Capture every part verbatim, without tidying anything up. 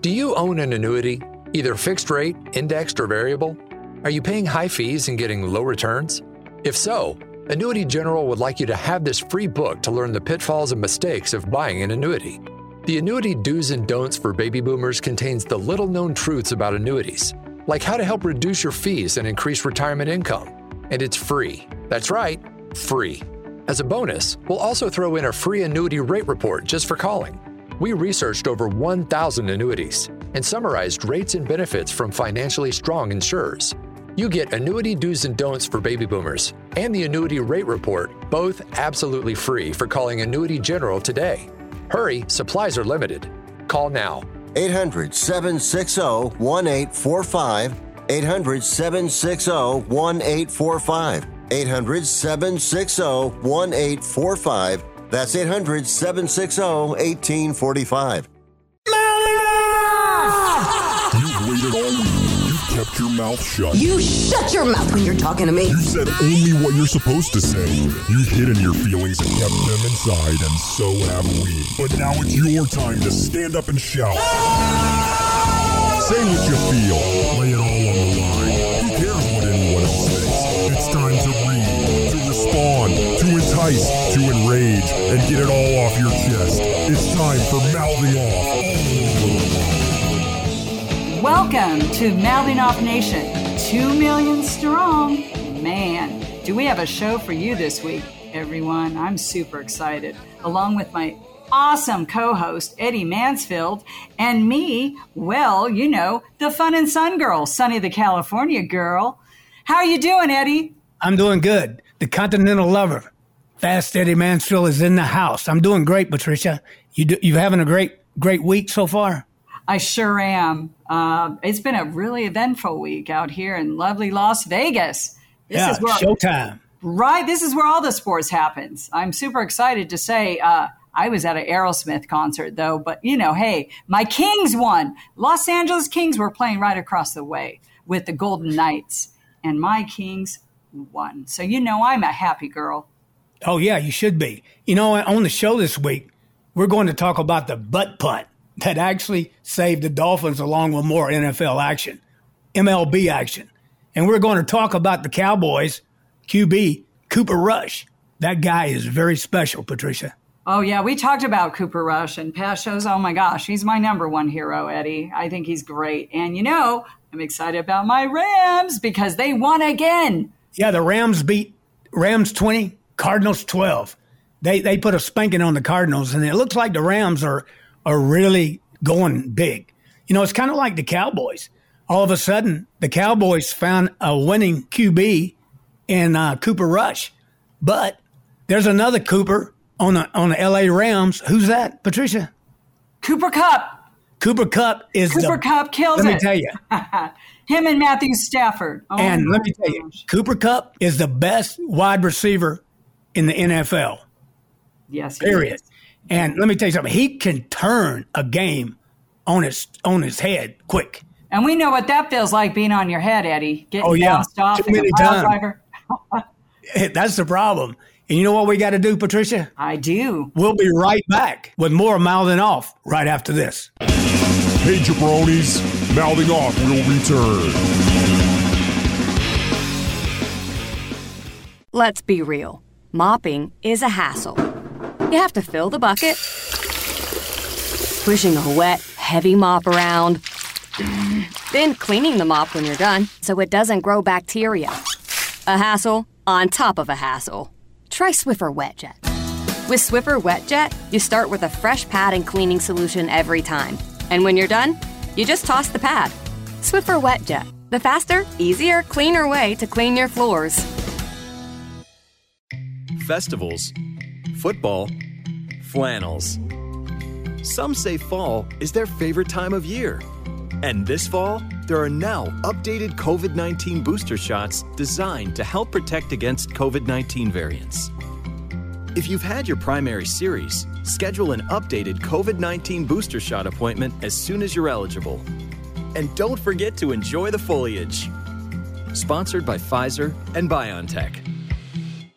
Do you own an annuity, either fixed rate, indexed, or variable? Are you paying high fees and getting low returns? If so, Annuity General would like you to have this free book to learn the pitfalls and mistakes of buying an annuity. The Annuity Do's and Don'ts for Baby Boomers contains the little-known truths about annuities, like how to help reduce your fees and increase retirement income. And it's free. That's right, free. As a bonus, we'll also throw in a free annuity rate report just for calling. We researched over one thousand annuities and summarized rates and benefits from financially strong insurers. You get Annuity Do's and Don'ts for Baby Boomers and the Annuity Rate Report, both absolutely free for calling Annuity General today. Hurry, supplies are limited. Call now. eight hundred, seven six zero, one eight four five. eight hundred, seven six zero, one eight four five. eight hundred, seven six zero, one eight four five. That's eight hundred, seven six zero, one eight four five. You've waited all week. You've kept your mouth shut. You shut your mouth when you're talking to me. You said only what you're supposed to say. You've hidden your feelings and kept them inside, and so have we. But now it's your time to stand up and shout. Say what you feel. Lay it all on the line. Who cares what anyone else thinks? It's time to read, to respond, to entice, to enrage, and get it all off your chest. It's time for Mouthing Off. Welcome to Mouthing Off Nation, two million strong. Man, do we have a show for you this week, everyone. I'm super excited. Along with my awesome co-host, Eddie Mansfield, and me, well, you know, the fun and sun girl, Sunny the California girl. How are you doing, Eddie? I'm doing good. The Continental Lover, Fast Eddie Mansfield, is in the house. I'm doing great, Patricia. You do, you having a great, great week so far? I sure am. Uh, it's been a really eventful week out here in lovely Las Vegas. This yeah, is where, showtime. Right. This is where all the sports happens. I'm super excited to say uh, I was at an Aerosmith concert, though. But, you know, hey, my Kings won. Los Angeles Kings were playing right across the way with the Golden Knights. And my Kings won. So, you know, I'm a happy girl. Oh, yeah, you should be. You know, on the show this week, we're going to talk about the butt punt that actually saved the Dolphins along with more N F L action, M L B action. And we're going to talk about the Cowboys Q B, Cooper Rush. That guy is very special, Patricia. Oh, yeah, we talked about Cooper Rush and past shows. Oh, my gosh, he's my number one hero, Eddie. I think he's great. And, you know, I'm excited about my Rams because they won again. Yeah, the Rams beat Rams twenty, Cardinals twelve. They they put a spanking on the Cardinals, and it looks like the Rams are are really going big. You know, it's kind of like the Cowboys. All of a sudden, the Cowboys found a winning Q B in uh, Cooper Rush. But there's another Cooper on the, on the L A Rams. Who's that, Patricia? Cooper Kupp. Cooper Kupp is Cooper the, Kupp kills let it. me tell you. Him and Matthew Stafford. Oh, and let me tell you, Cooper Kupp is the best wide receiver in the N F L. Yes, he period. is. And let me tell you something. He can turn a game on his on his head quick. And we know what that feels like, being on your head, Eddie. Getting oh, yeah. bounced off Too in many a pile times. driver. That's the problem. And you know what we got to do, Patricia? I do. We'll be right back with more Mouthing Off right after this. Hey, jabronis, Mouthing Off will return. Let's be real. Mopping is a hassle. You have to fill the bucket, pushing a wet, heavy mop around, then cleaning the mop when you're done so it doesn't grow bacteria. A hassle on top of a hassle. Try Swiffer WetJet. With Swiffer WetJet, you start with a fresh pad and cleaning solution every time. And when you're done, you just toss the pad. Swiffer WetJet, the faster, easier, cleaner way to clean your floors. Festivals, football, flannels. Some say fall is their favorite time of year. And this fall, there are now updated covid nineteen booster shots designed to help protect against covid nineteen variants. If you've had your primary series, schedule an updated covid nineteen booster shot appointment as soon as you're eligible. And don't forget to enjoy the foliage. Sponsored by Pfizer and BioNTech.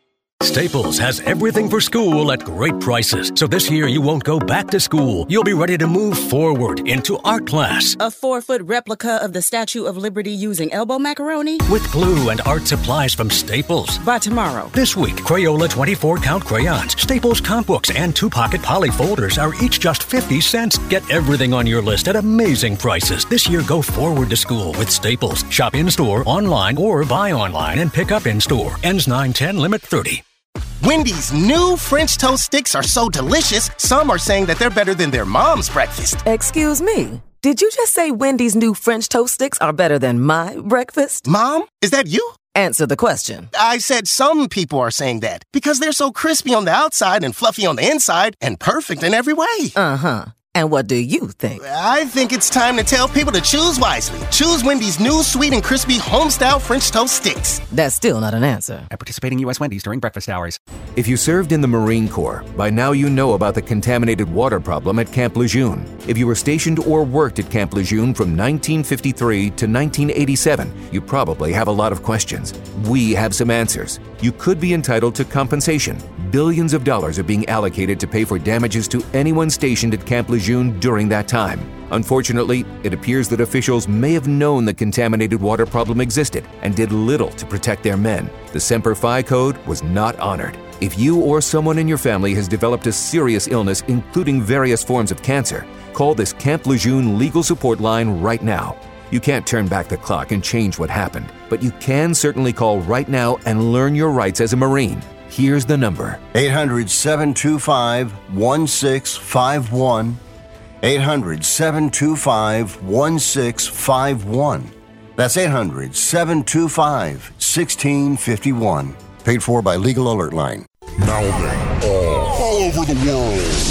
Staples has everything for school at great prices. So this year you won't go back to school. You'll be ready to move forward into art class. A four-foot replica of the Statue of Liberty using elbow macaroni? With glue and art supplies from Staples. By tomorrow. This week, Crayola twenty-four count crayons, Staples comp books, and two-pocket poly folders are each just fifty cents. Get everything on your list at amazing prices. This year, go forward to school with Staples. Shop in-store, online, or buy online and pick up in-store. Ends nine ten, limit thirty. Wendy's new French toast sticks are so delicious, some are saying that they're better than their mom's breakfast. Excuse me. Did you just say Wendy's new French toast sticks are better than my breakfast? Mom, is that you? Answer the question. I said some people are saying that because they're so crispy on the outside and fluffy on the inside and perfect in every way. Uh-huh. And what do you think? I think it's time to tell people to choose wisely. Choose Wendy's new sweet and crispy home-style French toast sticks. That's still not an answer. At participating U S Wendy's during breakfast hours. If you served in the Marine Corps, by now you know about the contaminated water problem at Camp Lejeune. If you were stationed or worked at Camp Lejeune from nineteen fifty-three to nineteen eighty-seven, you probably have a lot of questions. We have some answers. You could be entitled to compensation. Billions of dollars are being allocated to pay for damages to anyone stationed at Camp Lejeune during that time. Unfortunately, it appears that officials may have known the contaminated water problem existed and did little to protect their men. The Semper Fi code was not honored. If you or someone in your family has developed a serious illness, including various forms of cancer, call this Camp Lejeune legal support line right now. You can't turn back the clock and change what happened, but you can certainly call right now and learn your rights as a Marine. Here's the number. eight hundred, seven two five, one six five one. eight hundred, seven two five, one six five one. That's eight hundred, seven two five, one six five one. Paid for by Legal Alert Line. Mouthing off all over the world.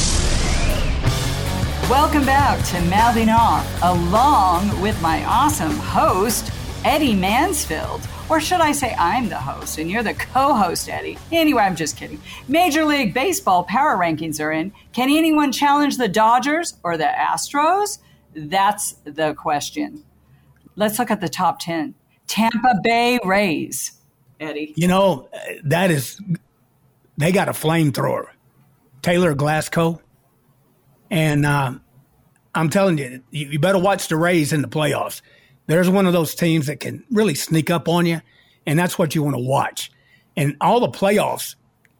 Welcome back to Mouthing Off, along with my awesome host, Eddie Mansfield. Or should I say I'm the host and you're the co-host, Eddie? Anyway, I'm just kidding. Major League Baseball power rankings are in. Can anyone challenge the Dodgers or the Astros? That's the question. Let's look at the top ten. Tampa Bay Rays, Eddie. You know, that is, they got a flamethrower. Taylor Glasgow. And uh, I'm telling you, you better watch the Rays in the playoffs. There's one of those teams that can really sneak up on you, and that's what you want to watch. And all the playoffs,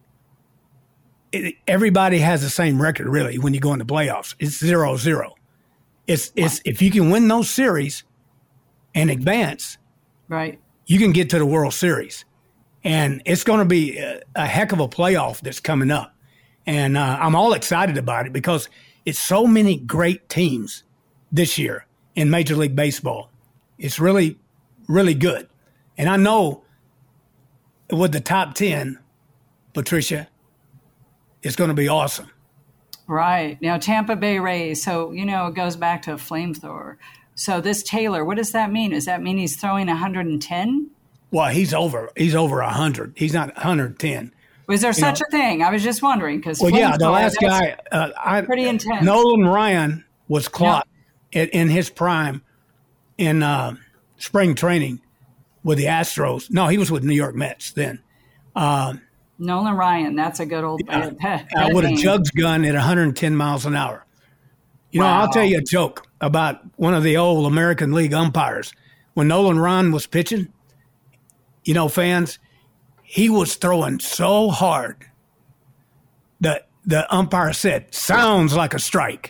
it, everybody has the same record, really, when you go into playoffs. It's zero zero. It's, it's, if you can win those series and advance, right, you can get to the World Series. And it's going to be a, a heck of a playoff that's coming up. And uh, I'm all excited about it because it's so many great teams this year in Major League Baseball. It's really, really good. And I know with the top ten, Patricia, it's going to be awesome. Right. Now, Tampa Bay Rays. So, you know, it goes back to a flamethrower. So this Taylor, what does that mean? Does that mean he's throwing one hundred ten? Well, he's over. He's over one hundred. He's not one hundred ten. Was there you such know, a thing? I was just wondering. Because well, yeah, the last guy, uh, I, pretty intense. Nolan Ryan was clocked yeah. in, in his prime in uh, spring training with the Astros. No, he was with New York Mets then. Uh, Nolan Ryan, that's a good old yeah, uh, with a jugs gun at one hundred ten miles an hour. You know, wow. I'll tell you a joke about one of the old American League umpires. When Nolan Ryan was pitching, you know, fans, he was throwing so hard that the umpire said, "Sounds like a strike."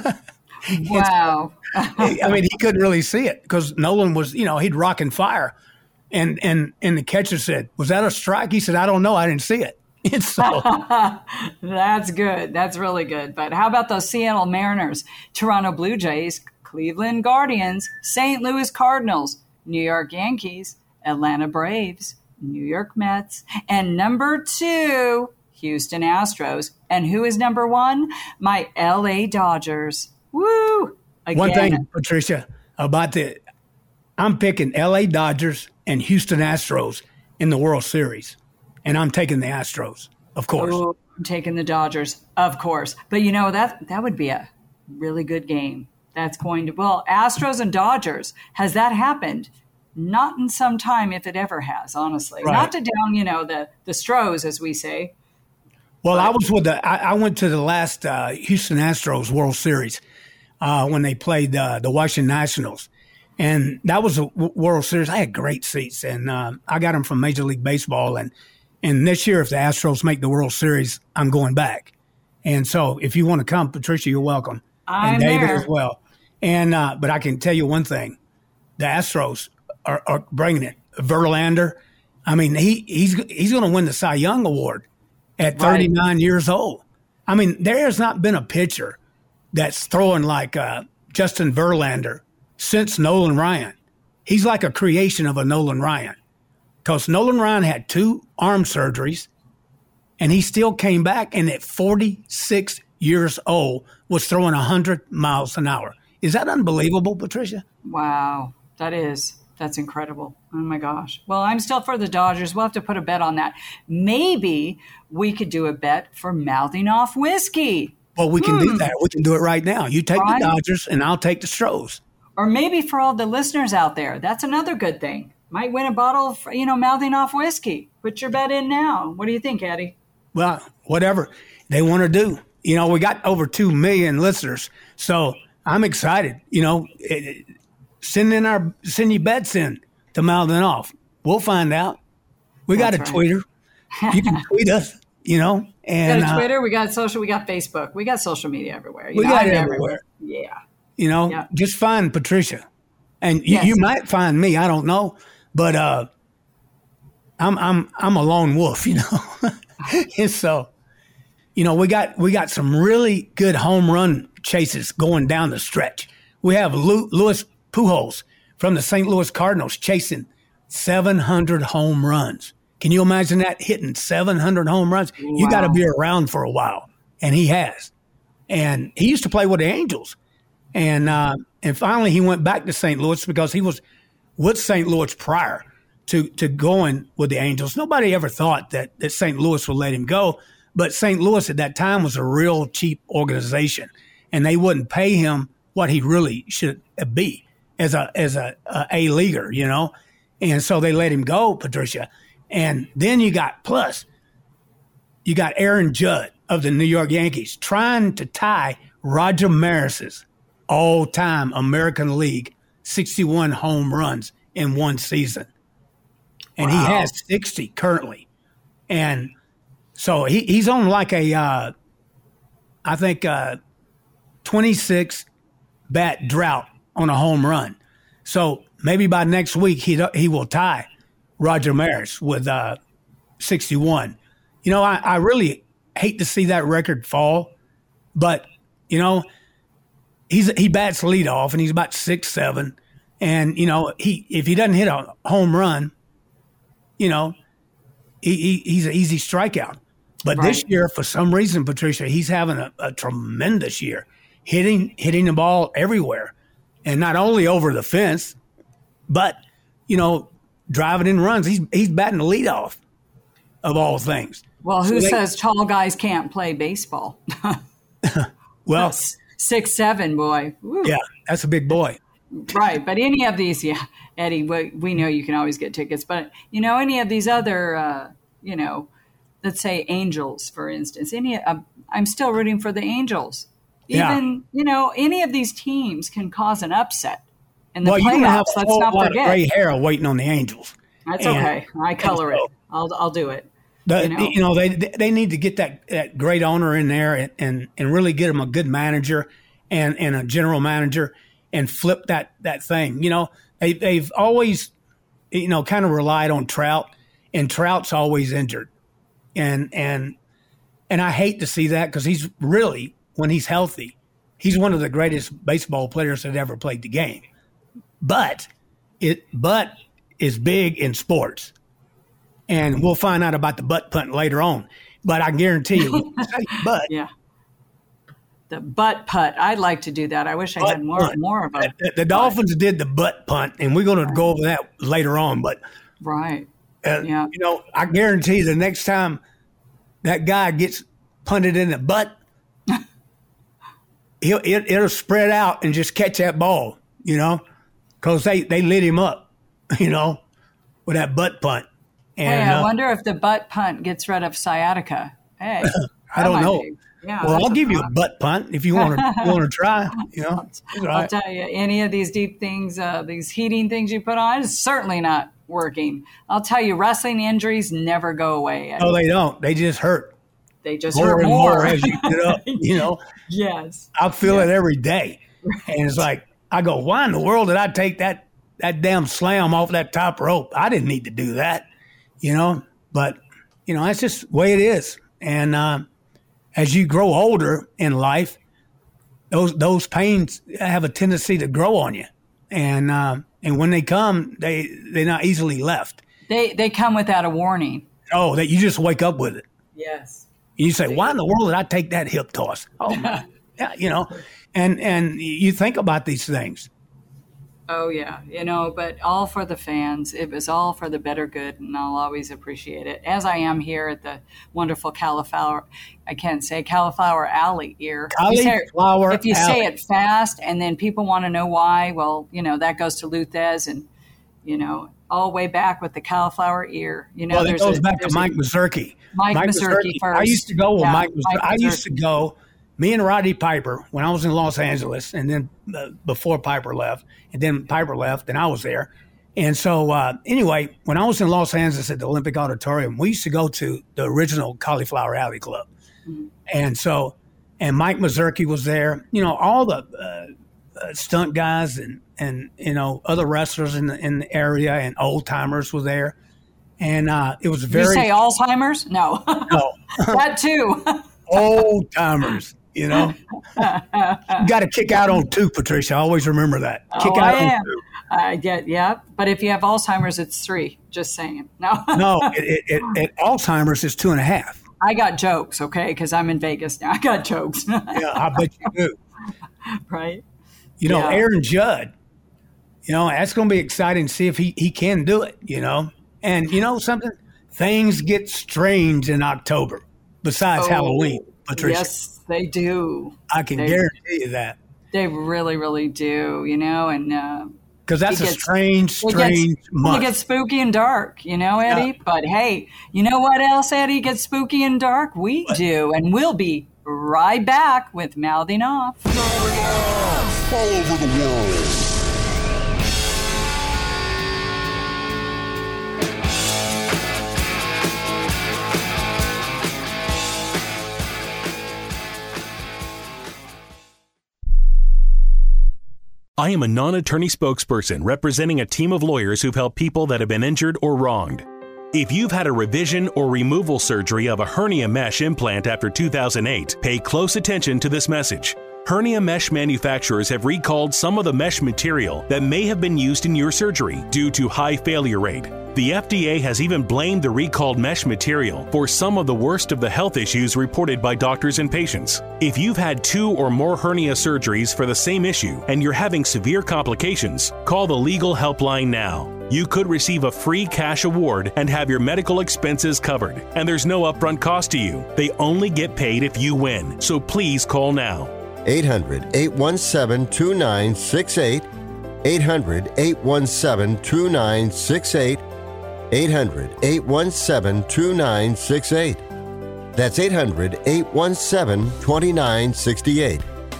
Wow. I mean, he couldn't really see it because Nolan was, you know, he'd rock and fire. And, and, and the catcher said, "Was that a strike?" He said, "I don't know. I didn't see it." And so, that's good. That's really good. But how about those Seattle Mariners, Toronto Blue Jays, Cleveland Guardians, Saint Louis Cardinals, New York Yankees, Atlanta Braves, New York Mets, and number two, Houston Astros. And who is number one? My L A Dodgers. Woo! Again. One thing, Patricia, about the, I'm picking L A Dodgers and Houston Astros in the World Series. And I'm taking the Astros, of course. Oh, I'm taking the Dodgers, of course. But, you know, that that would be a really good game. That's going to, well, Astros and Dodgers, has that happened not in some time, if it ever has, honestly. Right. Not to down, you know, the, the Stros, as we say. Well, I was with the, I, I went to the last uh, Houston Astros World Series uh, when they played uh, the Washington Nationals. And that was a w- World Series. I had great seats, and uh, I got them from Major League Baseball. And, and this year, if the Astros make the World Series, I'm going back. And so if you want to come, Patricia, you're welcome. I'm and David there. as well. And uh, but I can tell you one thing. The Astros are, are bringing it. Verlander, I mean, he he's he's going to win the Cy Young Award at thirty-nine right. years old. I mean, there has not been a pitcher that's throwing like uh, Justin Verlander since Nolan Ryan. He's like a creation of a Nolan Ryan, because Nolan Ryan had two arm surgeries, and he still came back, and at forty-six years old was throwing one hundred miles an hour. Is that unbelievable, Patricia? Wow, that is. That's incredible. Oh, my gosh. Well, I'm still for the Dodgers. We'll have to put a bet on that. Maybe we could do a bet for mouthing off whiskey. Well, we can hmm. do that. We can do it right now. You take right. the Dodgers, and I'll take the Stros. Or maybe for all the listeners out there, that's another good thing. Might win a bottle of, you know, mouthing off whiskey. Put your bet in now. What do you think, Eddie? Well, whatever they want to do. You know, we got over two million listeners, so I'm excited. You know, it, send in our send your bets in to mouthing off. We'll find out. We got That's a right. Twitter. You can tweet us. You know, and we got a Twitter. uh, we got social. We got Facebook. We got social media everywhere. You we know, got I'm it everywhere. Yeah. You know, Yeah. just find Patricia, and you, Yes. you might find me. I don't know, but uh, I'm I'm I'm a lone wolf. You know, and so. You know, we got we got some really good home run chases going down the stretch. We have Lu- Louis Pujols from the Saint Louis Cardinals chasing seven hundred home runs. Can you imagine that, hitting seven hundred home runs? Wow. You got to be around for a while, and he has. And he used to play with the Angels, and uh, and finally he went back to Saint Louis because he was with Saint Louis prior to to going with the Angels. Nobody ever thought that that Saint Louis would let him go. But Saint Louis at that time was a real cheap organization, and they wouldn't pay him what he really should be as a as a, a A-leaguer, you know. And so they let him go, Patricia. And then you got plus, you got Aaron Judd of the New York Yankees trying to tie Roger Maris's all-time American League sixty-one home runs in one season, and Wow. he has sixty currently, and. So he, he's on like a, uh, I think, uh, twenty-six bat drought on a home run. So maybe by next week he he will tie Roger Maris with uh, sixty-one. You know, I, I really hate to see that record fall, but you know, he's he bats leadoff and he's about six seven, and you know he if he doesn't hit a home run, you know, he, he he's an easy strikeout. But Right. this year, for some reason, Patricia, he's having a, a tremendous year, hitting hitting the ball everywhere, and not only over the fence, but you know, driving in runs. He's he's batting the leadoff, of all things. Well, who So they- says tall guys can't play baseball? Well, S- six seven, boy. Woo. yeah, that's a big boy. Right, but any of these, yeah, Eddie, we, we know you can always get tickets, but you know, any of these other, uh, you know, let's say Angels, for instance, any, uh, I'm still rooting for the Angels. Yeah. Even, you know, any of these teams can cause an upset in the well, you're gonna have playoffs. a Let's whole not lot forget. of gray hair waiting on the Angels. That's And- okay. I color and so- it. I'll, I'll do it. The, you know? you know, they they need to get that, that great owner in there and, and, and really get him a good manager and, and a general manager and flip that, that thing. You know, they, they've always, you know, kind of relied on Trout, and Trout's always injured. And and and I hate to see that because he's really, when he's healthy, he's one of the greatest baseball players that ever played the game. But it but is big in sports. And we'll find out about the butt punt later on. But I guarantee you, but yeah, the butt putt. I'd like to do that. I wish I had more punt. more of them. the, the Dolphins did the butt punt, and we're going to go over that later on. But Right. uh, Yeah. you know, I guarantee you the next time that guy gets punted in the butt, he'll it, it'll spread out and just catch that ball. You know, because they they lit him up. you know, with that butt punt. And, hey, I uh, wonder if the butt punt gets rid of sciatica. Hey, I don't know. Be, yeah, well, I'll give you a butt punt if you want to want to try. You know, I'll right. tell you, any of these deep things, uh, these heating things you put on, is certainly not working. I'll tell you, wrestling injuries never go away. No, they don't. They just hurt. They just more hurt and more. more as you get up. You know. Yes. I feel yes. it every day, right. And it's like I go, why in the world did I take that that damn slam off that top rope? I didn't need to do that. You know, but you know that's just the way it is. And uh, as you grow older in life, those those pains have a tendency to grow on you, and uh, and when they come, they they're not easily left. They they come without a warning. Oh, that you just wake up with it. Yes. And you say, why in the world did I take that hip toss? Oh my, yeah, you know, and and you think about these things. Oh, yeah, you know, but all for the fans. It was all for the better good, and I'll always appreciate it. As I am here at the wonderful Cauliflower, I can't say Cauliflower Alley here. Cauliflower If you Alley. say it fast and then people want to know why, well, you know, that goes to Luthez and, you know, all the way back with the cauliflower ear. You know, well, it there's goes a, back to there's Mike a, Mazurki. Mike, Mike Mazurki first. I used to go with yeah, Mike Mazurki. Mike I Mazurki. used to go, me and Roddy Piper, when I was in Los Angeles, and then uh, before Piper left, and then Piper left, and I was there. And so, uh, anyway, when I was in Los Angeles at the Olympic Auditorium, we used to go to the original Cauliflower Alley Club. Mm-hmm. And so, and Mike Mazurki was there. You know, all the uh, uh, stunt guys and, and, you know, other wrestlers in the, in the area and old timers were there. And uh, it was very. You say Alzheimer's? No. No. That too. Old timers. You know, you got to kick out on two, Patricia. I always remember that. Kick oh, out I on am. two. I get, yeah. But if you have Alzheimer's, it's three. Just saying. No. no, it, it, it, Alzheimer's is two and a half. I got jokes, okay, because I'm in Vegas now. I got jokes. Yeah, I bet you do. Right. You know, yeah. Aaron Judd, you know, that's going to be exciting to see if he, he can do it, you know. And, you know, something, things get strange in October besides oh, Halloween, Patricia. Yes. They do. I can they, guarantee you that. They really, really do, you know, and because uh, that's a gets, strange, strange it gets, month. It gets spooky and dark, you know, Eddie. Yeah. But hey, you know what else, Eddie, gets spooky and dark? We what? do, and we'll be right back with Mouthing Off. All over the world. I am a non-attorney spokesperson representing a team of lawyers who've helped people that have been injured or wronged. If you've had a revision or removal surgery of a hernia mesh implant after two thousand eight, pay close attention to this message. Hernia mesh manufacturers have recalled some of the mesh material that may have been used in your surgery due to high failure rate. The F D A has even blamed the recalled mesh material for some of the worst of the health issues reported by doctors and patients. If you've had two or more hernia surgeries for the same issue and you're having severe complications, call the legal helpline now. You could receive a free cash award and have your medical expenses covered. And there's no upfront cost to you. They only get paid if you win. So please call now. eight hundred, eight one seven, two nine six eight. eight hundred, eight one seven, two nine six eight. eight hundred, eight one seven, two nine six eight. That's eight hundred, eight one seven, two nine six eight.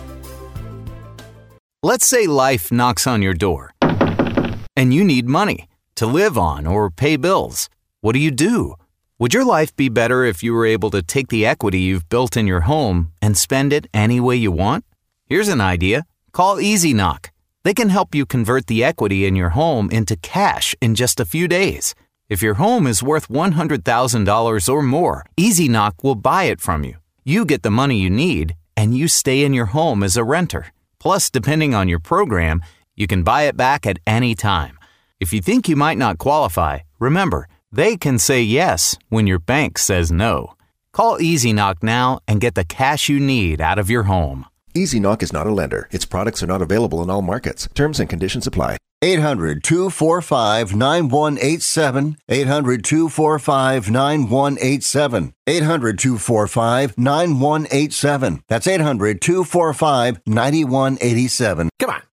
Let's say life knocks on your door and you need money to live on or pay bills. What do you do? Would your life be better if you were able to take the equity you've built in your home and spend it any way you want? Here's an idea. Call Easy Knock. They can help you convert the equity in your home into cash in just a few days. If your home is worth one hundred thousand dollars or more, Easy Knock will buy it from you. You get the money you need, and you stay in your home as a renter. Plus, depending on your program, you can buy it back at any time. If you think you might not qualify, remember, they can say yes when your bank says no. Call Easy Knock now and get the cash you need out of your home. Easy Knock is not a lender. Its products are not available in all markets. Terms and conditions apply. eight hundred, two four five, nine one eight seven. eight hundred, two four five, nine one eight seven. eight hundred, two four five, nine one eight seven. That's eight hundred, two four five, nine one eight seven. Come on.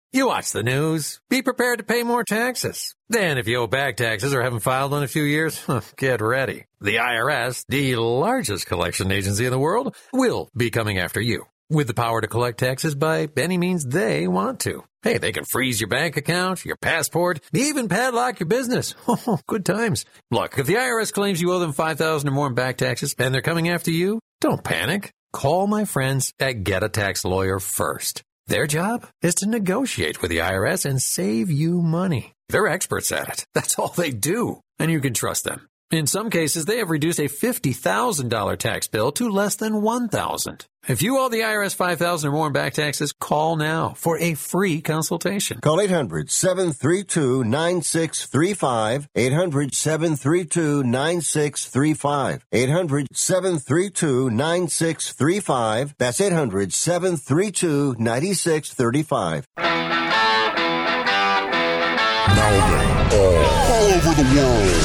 You watch the news. Be prepared to pay more taxes. Then if you owe back taxes or haven't filed in a few years, get ready. The I R S, the largest collection agency in the world, will be coming after you with the power to collect taxes by any means they want to. Hey, they can freeze your bank account, your passport, even padlock your business. Oh, good times. Look, if the I R S claims you owe them five thousand dollars or more in back taxes and they're coming after you, don't panic. Call my friends at Get a Tax Lawyer first. Their job is to negotiate with the I R S and save you money. They're experts at it. That's all they do, and you can trust them. In some cases, they have reduced a fifty thousand dollars tax bill to less than one thousand dollars. If you owe the I R S five thousand dollars or more in back taxes, call now for a free consultation. Call eight hundred, seven three two, nine six three five, eight hundred, seven three two, nine six three five, eight hundred, seven three two, nine six three five. That's eight hundred, seven three two, nine six three five. Now then, all, all over the world.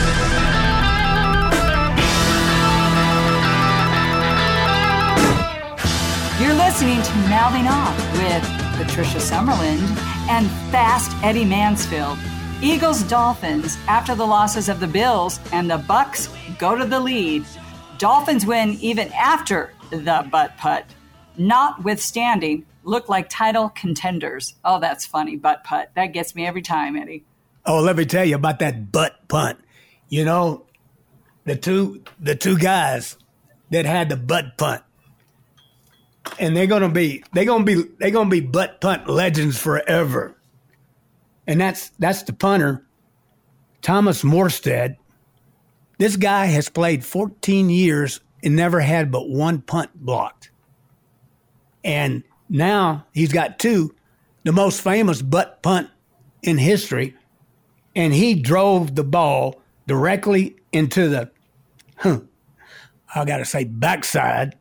You're listening to Mouthing Off with Patricia Summerlin and Fast Eddie Mansfield. Eagles Dolphins after the losses of the Bills, and the Bucks go to the lead. Dolphins win even after the butt putt. Notwithstanding, look like title contenders. Oh, that's funny, butt putt. That gets me every time, Eddie. Oh, let me tell you about that butt punt. You know, the two the two guys that had the butt punt. And they're gonna be they're gonna be they're gonna be butt punt legends forever. And that's that's the punter, Thomas Morstead. This guy has played fourteen years and never had but one punt blocked. And now he's got two, the most famous butt punt in history. And he drove the ball directly into the, huh, I got to say, backside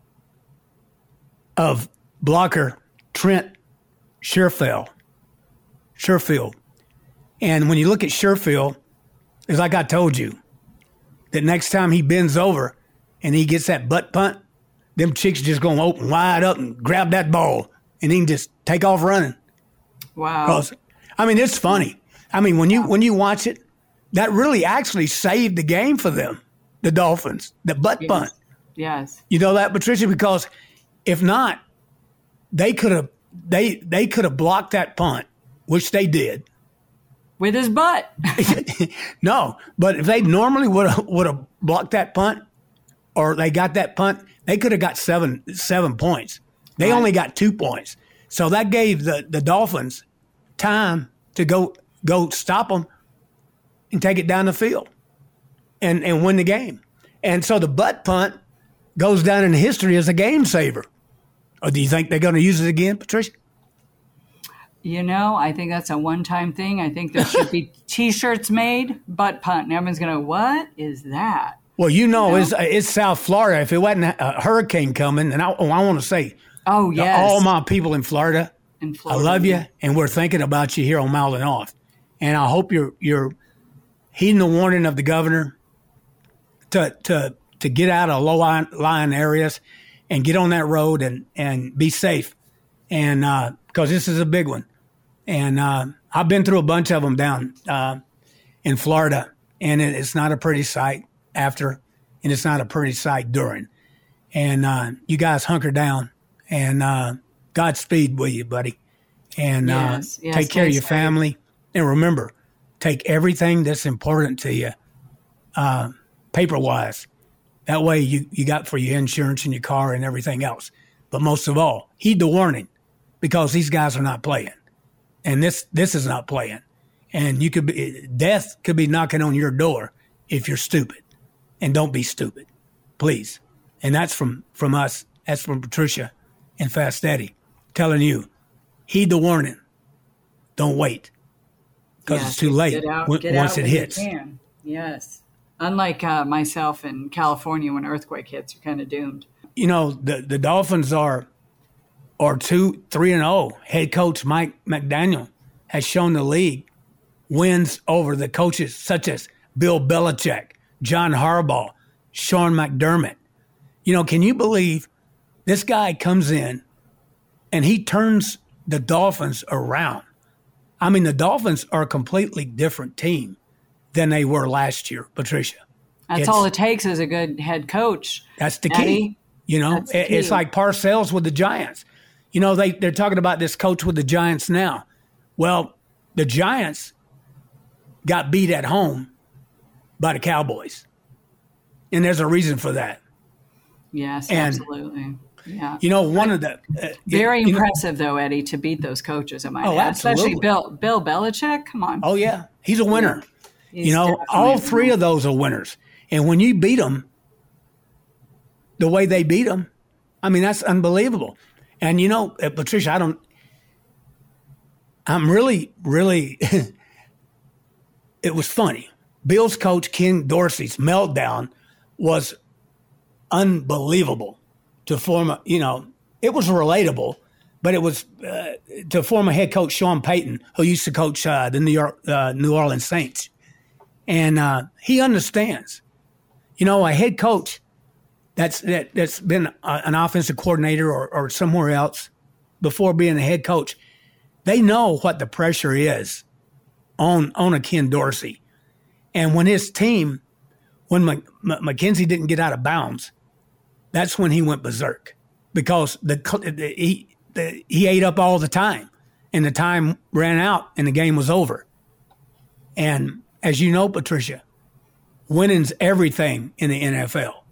of blocker Trent Sherfield. Sherfield. And when you look at Sherfield, it's like I told you, that next time he bends over and he gets that butt punt, them chicks just going to open wide up and grab that ball, and he can just take off running. Wow. I mean, it's funny. I mean, when you when you watch it, that really actually saved the game for them, the Dolphins, the butt yes. punt. Yes. You know that, Patricia? Because if not, they could have they they could have blocked that punt, which they did. With his butt. No, but if they normally would have would have blocked that punt, or they got that punt, they could have got seven seven points. They right. only got two points, so that gave the, the Dolphins time to go go stop them and take it down the field and and win the game. And so the butt punt goes down in history as a game saver. Or do you think they're going to use it again, Patricia? You know, I think that's a one-time thing. I think there should be T-shirts made, butt punt. And everyone's going to, what is that? Well, you know, you know? It's, it's South Florida. If it wasn't a hurricane coming, and I, oh, I want to say, oh, yes. all my people in Florida, in Florida, I love you, and we're thinking about you here on Mouthing Off. And I hope you're you're heeding the warning of the governor to to to get out of low-lying areas and get on that road and, and be safe. And uh, because this is a big one. And uh, I've been through a bunch of them down uh, in Florida, and it, it's not a pretty sight after, and it's not a pretty sight during. And uh, you guys hunker down, and uh, Godspeed with you, buddy. And yes, uh, yes, take care of your safe. family. And remember, take everything that's important to you uh, paper-wise. That way you, you got for your insurance and your car and everything else. But most of all, heed the warning, because these guys are not playing. And this this is not playing. And you could be death could be knocking on your door if you're stupid. And don't be stupid, please. And that's from, from us. That's from Patricia and Fast Eddie telling you, heed the warning. Don't wait, because yes, it's too late get out, w- get once out it when hits. You can. Yes. Unlike uh, myself in California, when earthquake hits, you're kind of doomed. You know, the, the Dolphins are are two, three and oh. Head coach Mike McDaniel has shown the league wins over the coaches such as Bill Belichick, John Harbaugh, Sean McDermott. You know, can you believe this guy comes in and he turns the Dolphins around. I mean, the Dolphins are a completely different team than they were last year, Patricia. That's It's- all it takes is a good head coach. That's the Eddie. key. You know, That's the It- it's key. like Parcells with the Giants. You know, they, they're talking about this coach with the Giants now. Well, the Giants got beat at home by the Cowboys. And there's a reason for that. Yes, And- absolutely. Yeah. You know, one of the uh, Very you know- impressive, though, Eddie, to beat those coaches. I might Oh, add. Especially absolutely. Bill Bill Belichick. Come on. Oh, yeah. He's a winner. He's you know, definitely all a three winner. of those are winners. And when you beat them the way they beat them, I mean, that's unbelievable. And, you know, uh, Patricia, I don't, I'm really, really, it was funny. Bill's coach, Ken Dorsey's meltdown was unbelievable to form a, you know, it was relatable, but it was uh, to former head coach Sean Payton, who used to coach uh, the New York, uh, New Orleans Saints. And uh, he understands, you know, a head coach that's that, that's been a, an offensive coordinator or, or somewhere else before being a head coach. They know what the pressure is on on a Ken Dorsey. And when his team, when M- M- McKenzie didn't get out of bounds, that's when he went berserk because the, the he the, he ate up all the time, and the time ran out, and the game was over. And as you know, Patricia, winning's everything in the N F L.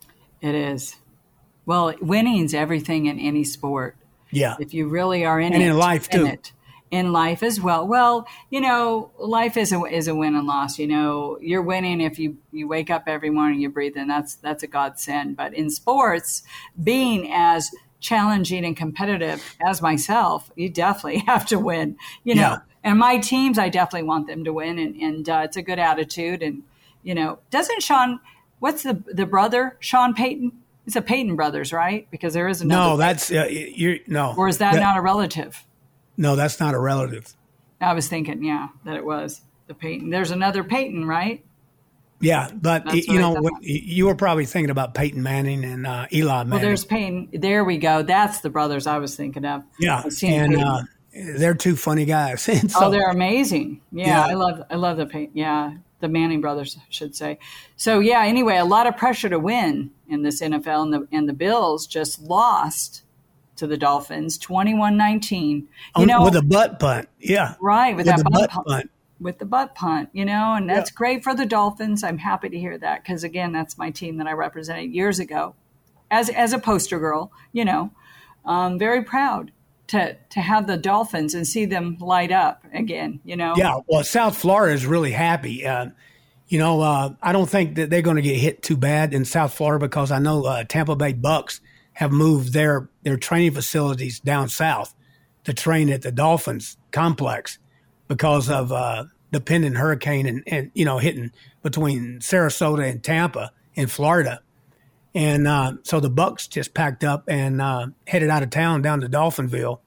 It is. Well, winning's everything in any sport. Yeah. If you really are in And it. in life, in too. It. In life as well. Well, you know, life is a is a win and loss. You know, you're winning if you, you wake up every morning, you breathe in. That's that's a godsend. But in sports, being as challenging and competitive as myself, you definitely have to win. You know, Yeah. and my teams, I definitely want them to win, and and uh, it's a good attitude. And you know, doesn't Sean? What's the the brother Sean Payton? It's a Payton brothers, right? Because there is another. No, that's uh, you're no. Or is that, That- not a relative? No, that's not a relative. I was thinking, yeah, that it was the Peyton. There's another Peyton, right? Yeah, but That's you what I know, thought. what, you were probably thinking about Peyton Manning and uh, Eli Manning. Well, there's Peyton. There we go. That's the brothers I was thinking of. yeah, I've seen and Peyton. uh, they're two funny guys. And so, oh, they're amazing. Yeah, Yeah. I love. I love the Peyton. Yeah, the Manning brothers, I should say. So yeah. Anyway, a lot of pressure to win in this N F L, and the and the Bills just lost to the Dolphins, twenty-one nineteen. You on- know, with a butt punt. Yeah, right with, with that the butt butt punt. punt. With the butt punt, you know, and that's great for the Dolphins. I'm happy to hear that because, again, that's my team that I represented years ago as as a poster girl, you know. Um, very proud to to have the Dolphins and see them light up again, you know. Yeah, well, South Florida is really happy. Uh, you know, uh, I don't think that they're going to get hit too bad in South Florida because I know uh, Tampa Bay Bucks have moved their their training facilities down south to train at the Dolphins complex because of uh, the pending hurricane and, and, you know, hitting between Sarasota and Tampa in Florida. And uh, so the Bucks just packed up and uh, headed out of town down to Dolphinville.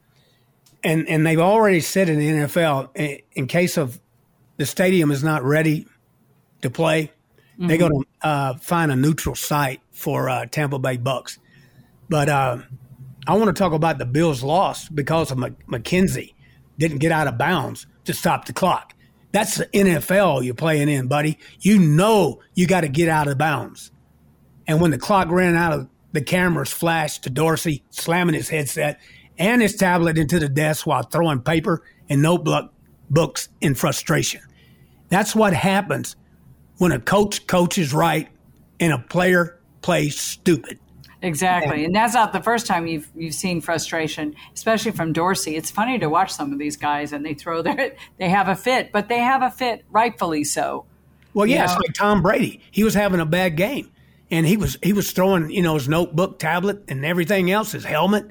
And and they've already said in the N F L, in, in case of the stadium is not ready to play, Mm-hmm. they're going to uh, find a neutral site for uh, Tampa Bay Bucks. But uh, I want to talk about the Bills' loss because of Mc- McKenzie didn't get out of bounds to stop the clock. That's the N F L you're playing in, buddy. You know you got to get out of bounds. And when the clock ran out, of the cameras flashed to Dorsey slamming his headset and his tablet into the desk while throwing paper and notebook books in frustration. That's what happens when a coach coaches right and a player plays stupid. Exactly, and that's not the first time you've you've seen frustration, especially from Dorsey. It's funny to watch some of these guys, and they throw their they have a fit, but they have a fit, rightfully so. Well, yeah, You it's know? like Tom Brady. He was having a bad game, and he was he was throwing, you know, his notebook, tablet, and everything else, his helmet,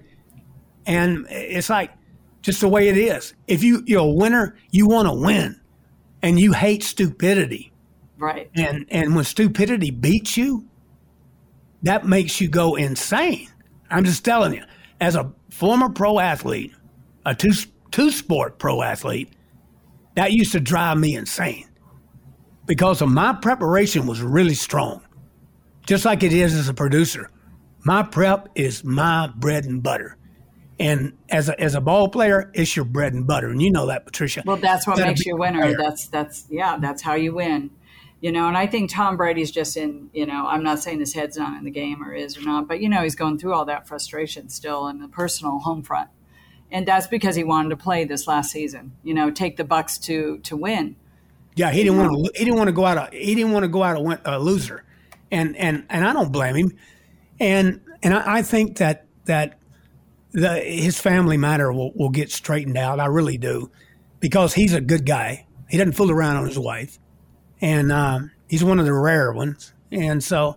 and it's like just the way it is. If you you're a winner, you want to win, and you hate stupidity, Right. and and when stupidity beats you, that makes you go insane. I'm just telling you, as a former pro athlete, a two two sport pro athlete, that used to drive me insane because of my preparation was really strong, just like it is as a producer. My prep is my bread and butter. And as a, as a ball player, it's your bread and butter. And you know that, Patricia. Well, that's what Gotta makes be you a a winner. player. That's, that's, yeah, that's how you win. You know, and I think Tom Brady's just in, you know, I'm not saying his head's not in the game or is or not, but, you know, he's going through all that frustration still in the personal home front. And that's because he wanted to play this last season, you know, take the Bucks to to win. Yeah, he didn't want to. He didn't want to go out. A, he didn't want to go out a, win- a loser, and and and I don't blame him. And and I, I think that that the his family matter will, will get straightened out. I really do, because he's a good guy. He doesn't fool around on his wife, and um, he's one of the rare ones. And so,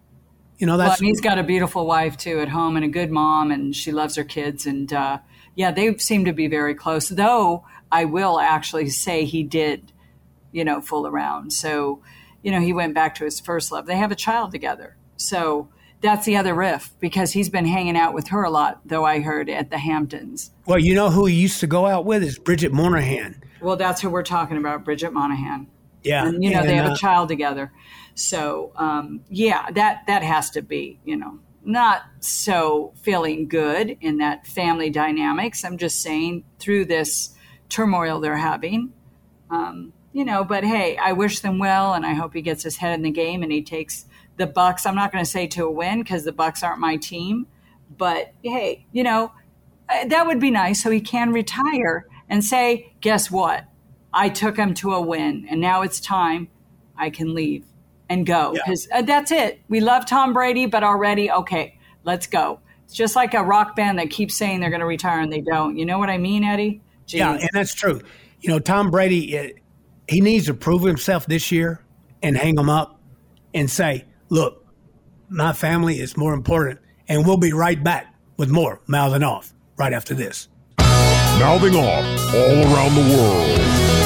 you know, that's well, and he's got a beautiful wife too at home and a good mom, and she loves her kids. And uh, yeah, they seem to be very close. Though I will actually say he did, you know, fool around. So, you know, he went back to his first love. They have a child together. So that's the other riff, because he's been hanging out with her a lot, though I heard at the Hamptons. Well, you know who he used to go out with is Bridget Moynahan. Well, that's who we're talking about, Bridget Moynahan. Yeah. And, you know, and, they have uh, a child together. So, um, yeah, that, that has to be, you know, not so feeling good in that family dynamics. I'm just saying through this turmoil they're having, um, you know, but hey, I wish them well, and I hope he gets his head in the game and he takes the Bucks. I'm not going to say to a win, because the Bucks aren't my team, but hey, you know, that would be nice, so he can retire and say, guess what? I took him to a win, and now it's time I can leave and go. Because yeah. uh, that's it. We love Tom Brady, but already, okay, let's go. It's just like a rock band that keeps saying they're going to retire and they don't. You know what I mean, Eddie? Jeez. Yeah, and that's true. You know, Tom Brady, uh, he needs to prove himself this year and hang him up and say, look, my family is more important, and we'll be right back with more Mouthing Off right after this. Mouthing Off all around the world.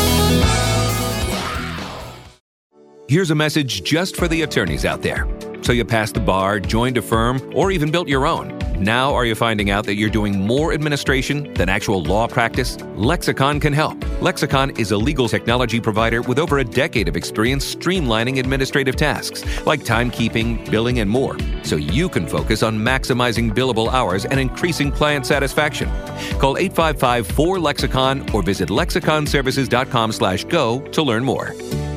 Here's a message just for the attorneys out there. So you passed the bar, joined a firm, or even built your own. Now are you finding out that you're doing more administration than actual law practice? Lexicon can help. Lexicon is a legal technology provider with over a decade of experience streamlining administrative tasks like timekeeping, billing, and more, so you can focus on maximizing billable hours and increasing client satisfaction. Call eight five five, four, lexicon or visit lexicon services dot com slash go to learn more.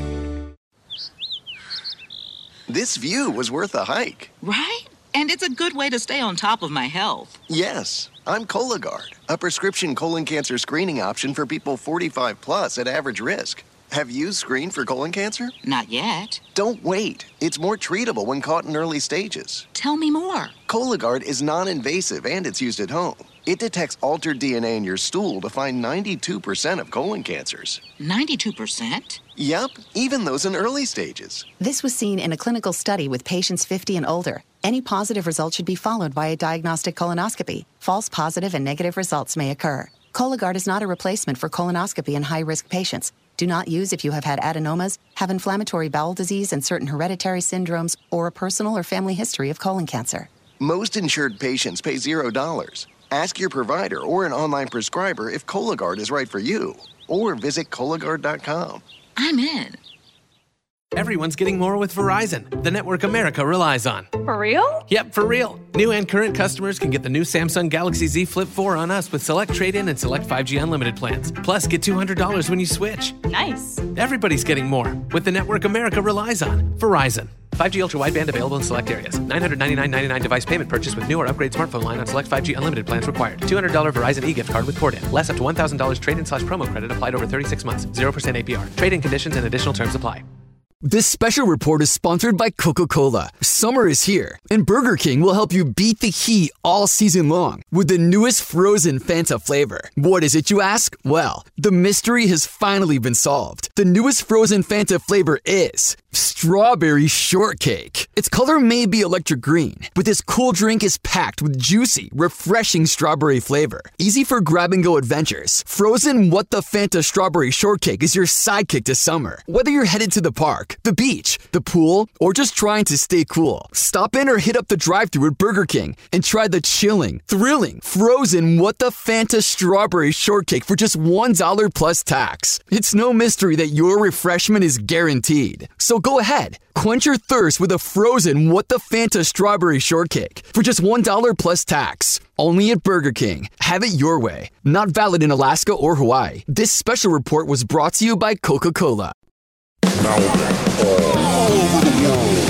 This view was worth a hike. Right? And it's a good way to stay on top of my health. Yes, I'm Cologuard, a prescription colon cancer screening option for people forty-five plus at average risk. Have you screened for colon cancer? Not yet. Don't wait. It's more treatable when caught in early stages. Tell me more. Cologuard is non-invasive and it's used at home. It detects altered D N A in your stool to find ninety-two percent of colon cancers. ninety-two percent? Yep, even those in early stages. This was seen in a clinical study with patients fifty and older. Any positive result should be followed by a diagnostic colonoscopy. False positive and negative results may occur. Cologuard is not a replacement for colonoscopy in high-risk patients. Do not use if you have had adenomas, have inflammatory bowel disease and certain hereditary syndromes, or a personal or family history of colon cancer. Most insured patients pay zero dollars. Ask your provider or an online prescriber if Cologuard is right for you, or visit Cologuard dot com. I'm in. Everyone's getting more with Verizon, the network America relies on. For real? Yep, for real. New and current customers can get the new Samsung Galaxy Z Flip four on us with select trade-in and select five G unlimited plans. Plus, get two hundred dollars when you switch. Nice. Everybody's getting more with the network America relies on. Verizon. five G ultra wideband available in select areas. nine hundred ninety-nine dollars and ninety-nine cents device payment purchase with new or upgrade smartphone line on select five G unlimited plans required. two hundred dollars Verizon e-gift card with port-in. Less up to one thousand dollars trade-in slash promo credit applied over thirty-six months. zero percent A P R. Trade-in conditions and additional terms apply. This special report is sponsored by Coca-Cola. Summer is here, and Burger King will help you beat the heat all season long with the newest frozen Fanta flavor. What is it, you ask? Well, the mystery has finally been solved. The newest frozen Fanta flavor is strawberry shortcake. Its color may be electric green, but this cool drink is packed with juicy, refreshing strawberry flavor. Easy for grab-and-go adventures. Frozen What the Fanta strawberry shortcake is your sidekick to summer. Whether you're headed to the park, the beach, the pool, or just trying to stay cool, stop in or hit up the drive-thru at Burger King and try the chilling, thrilling, frozen What the Fanta strawberry shortcake for just one dollar plus tax. It's no mystery that your refreshment is guaranteed. So go ahead ahead. Quench your thirst with a frozen What the Fanta strawberry shortcake for just one dollar plus tax. Only at Burger King. Have it your way. Not valid in Alaska or Hawaii. This special report was brought to you by Coca-Cola. Now then, all over the world.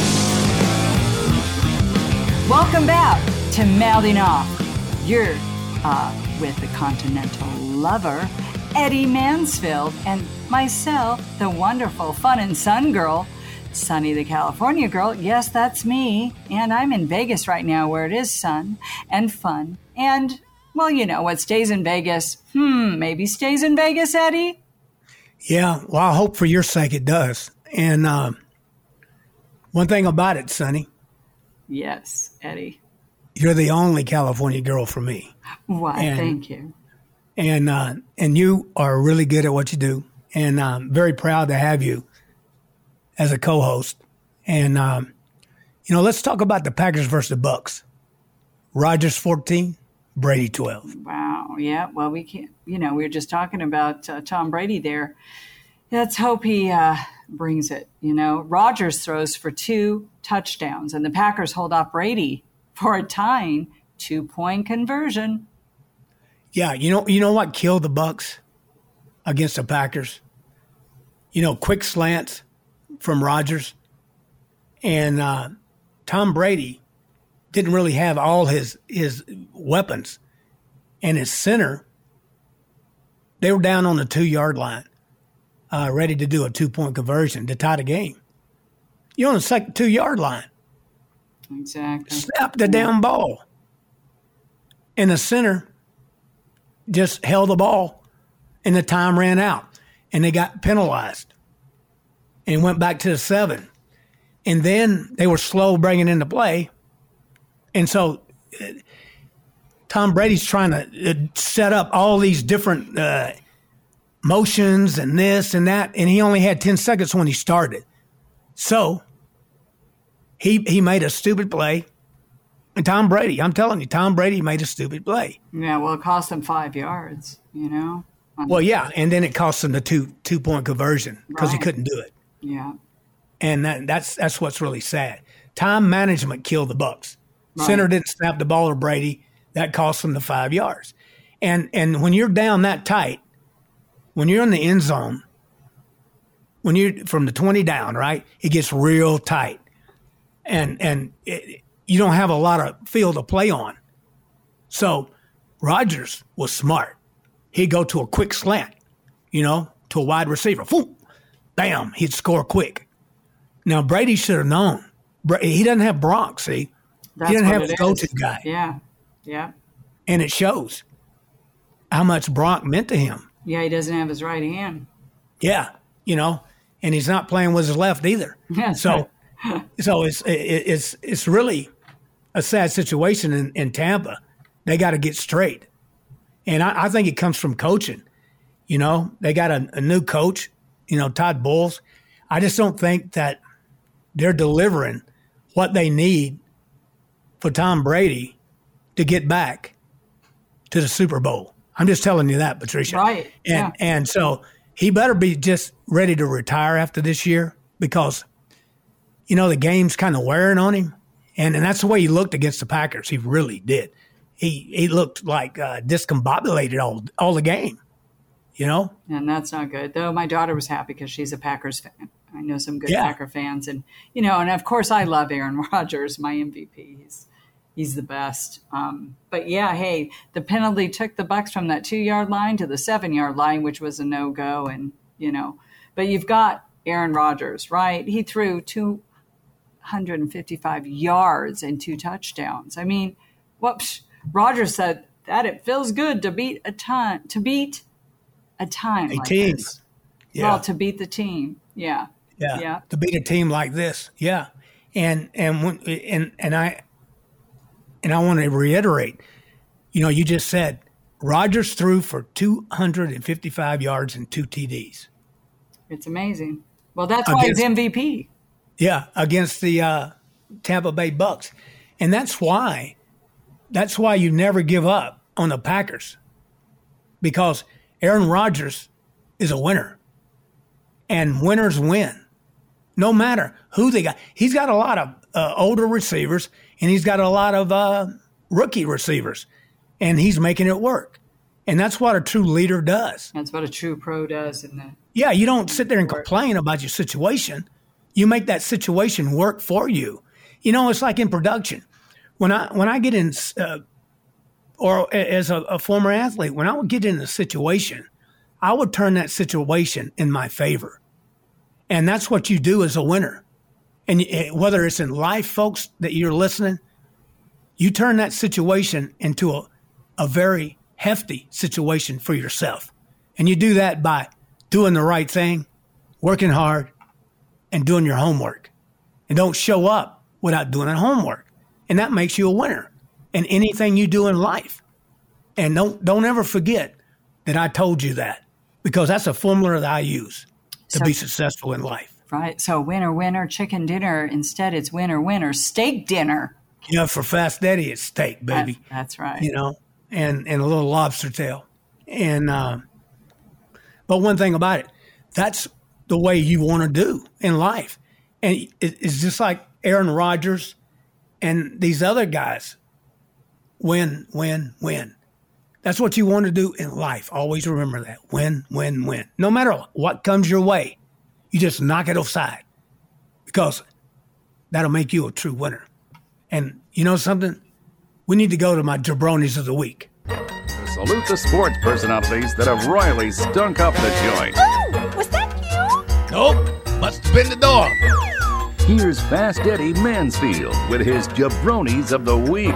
Welcome back to Mouthing Off. You're uh, with the Continental Lover, Eddie Mansfield, and myself, the wonderful Fun and Sun Girl, Sunny the California Girl. Yes, that's me. And I'm in Vegas right now where it is sun and fun. And, well, you know, what stays in Vegas, hmm, maybe stays in Vegas, Eddie? Yeah, well, I hope for your sake it does. And uh, one thing about it, Sunny. Yes, Eddie. You're the only California girl for me. Why, and, thank you. And uh, and you are really good at what you do. And I'm very proud to have you as a co-host. And, um, you know, let's talk about the Packers versus the Bucks. Rodgers fourteen, Brady twelve. Wow. Yeah. Well, we can't, you know, we were just talking about uh, Tom Brady there. Let's hope he uh, brings it. You know, Rodgers throws for two touchdowns and the Packers hold off Brady for a tying two-point conversion. Yeah. You know, you know what killed the Bucks against the Packers? You know, quick slants from Rodgers. And uh, Tom Brady didn't really have all his his weapons. And his center, they were down on the two-yard line, uh, ready to do a two-point conversion to tie the game. You're on the second two-yard line. Exactly. Snap the damn ball. And the center just held the ball, and the time ran out. And they got penalized and went back to the seven. And then they were slow bringing into play. And so uh, Tom Brady's trying to uh, set up all these different uh, motions and this and that, and he only had ten seconds when he started. So he he made a stupid play. And Tom Brady, I'm telling you, Tom Brady made a stupid play. Yeah, well, it cost him five yards, you know. Well, yeah, and then it cost him the two two point conversion because Right. he couldn't do it. Yeah. And that, that's that's what's really sad. Time management killed the Bucks. Right. Center didn't snap the ball to Brady. That cost them the five yards. And and when you're down that tight, when you're in the end zone, when you're from the twenty down, right, it gets real tight. And and it, you don't have a lot of field to play on. So Rodgers was smart. He'd go to a quick slant, you know, to a wide receiver. Boom, bam, he'd score quick. Now, Brady should have known. He doesn't have Bronx, see? That's he doesn't what have it a go-to is. guy. Yeah. Yeah. And it shows how much Bronx meant to him. Yeah, he doesn't have his right hand. Yeah, you know, and he's not playing with his left either. Yeah. So, so it's it, it's it's really a sad situation in, in Tampa. They got to get straight. And I, I think it comes from coaching. You know, they got a, a new coach, you know, Todd Bowles. I just don't think that they're delivering what they need for Tom Brady to get back to the Super Bowl. I'm just telling you that, Patricia. Right. And yeah. and so he better be just ready to retire after this year because, you know, the game's kind of wearing on him. And, and that's the way he looked against the Packers. He really did. He he looked like uh, discombobulated all all the game, you know? And that's not good. Though my daughter was happy because she's a Packers fan. I know some good Yeah. Packer fans. And, you know, and of course I love Aaron Rodgers, my M V P. He's, he's the best. Um, but, yeah, hey, the penalty took the Bucs from that two-yard line to the seven-yard line, which was a no-go. And, you know, but you've got Aaron Rodgers, right? He threw two hundred fifty-five yards and two touchdowns. I mean, whoops. Rodgers said that it feels good to beat a time, to beat a time A like team. this. Yeah. Well, to beat the team. Yeah. Yeah. Yeah. To beat a team like this. Yeah. And and when, and and I and I want to reiterate, you know, you just said Rodgers threw for two hundred fifty-five yards and two T Ds. It's amazing. Well, that's why he's Against- M V P. Yeah, against the uh, Tampa Bay Bucks. And that's why that's why you never give up on the Packers. Because Aaron Rodgers is a winner. And winners win. no matter who they got. He's got a lot of uh, older receivers, and he's got a lot of uh, rookie receivers, and he's making it work. And that's what a true leader does. That's what a true pro does, isn't it? Yeah, you don't sit there and complain about your situation. You make that situation work for you. You know, it's like in production. When I when I get in, uh, or as a, a former athlete, when I would get in a situation, I would turn that situation in my favor. And that's what you do as a winner. And whether it's in life, folks, that you're listening, you turn that situation into a, a very hefty situation for yourself. And you do that by doing the right thing, working hard, and doing your homework. And don't show up without doing that homework. And that makes you a winner in anything you do in life. And don't don't ever forget that I told you that, because that's a formula that I use to so, be successful in life. Right. So winner, winner, chicken dinner. Instead, it's winner, winner, steak dinner. You know, for Fast Eddie, it's steak, baby. That, that's right. You know, and, and a little lobster tail. And uh, but one thing about it, that's the way you want to do in life. And it, it's just like Aaron Rodgers and these other guys. Win, win, win. That's what you want to do in life. Always remember that. Win, win, win. No matter what comes your way, you just knock it aside, because that'll make you a true winner. And you know something? We need to go to my jabronis of the week. Salute the sports personalities that have royally stunk up the joint. Oh, was that you? Nope, must have been the dog. Here's Fast Eddie Mansfield with his jabronis of the week.